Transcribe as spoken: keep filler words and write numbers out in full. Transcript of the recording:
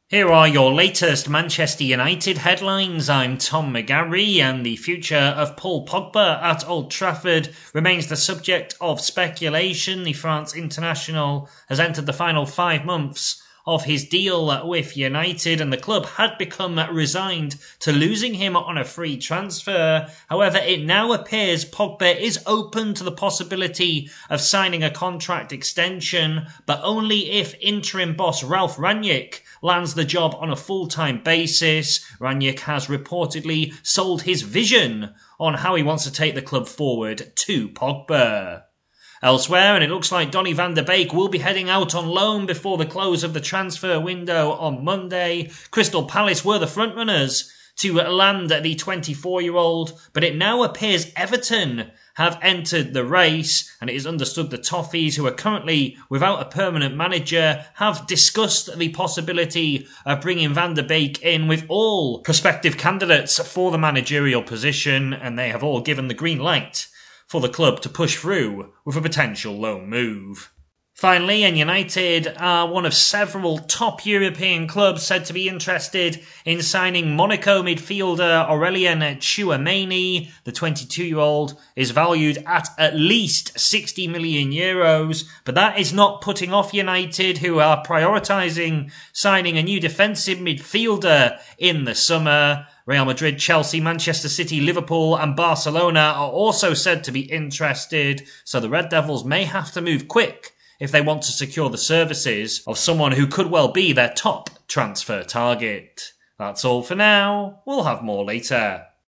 Here are your latest Manchester United headlines. I'm Tom McGarry, and the future of Paul Pogba at Old Trafford remains the subject of speculation. The France international has entered the final five months of his deal with United, and the club had become resigned to losing him on a free transfer. However, it now appears Pogba is open to the possibility of signing a contract extension, but only if interim boss Ralf Rangnick lands the job on a full-time basis. Rangnick has reportedly sold his vision on how he wants to take the club forward to Pogba. Elsewhere, and it looks like Donny van de Beek will be heading out on loan before the close of the transfer window on Monday. Crystal Palace were the frontrunners to land the twenty-four-year-old, but it now appears Everton have entered the race, and it is understood the Toffees, who are currently without a permanent manager, have discussed the possibility of bringing Van der Beek in with all prospective candidates for the managerial position, and they have all given the green light for the club to push through with a potential loan move. Finally, and United are one of several top European clubs said to be interested in signing Monaco midfielder Aurélien Tchouameni. The twenty-two-year-old is valued at at least sixty million euros, but that is not putting off United, who are prioritising signing a new defensive midfielder in the summer. Real Madrid, Chelsea, Manchester City, Liverpool and Barcelona are also said to be interested, so the Red Devils may have to move quick if they want to secure the services of someone who could well be their top transfer target. That's all for now. We'll have more later.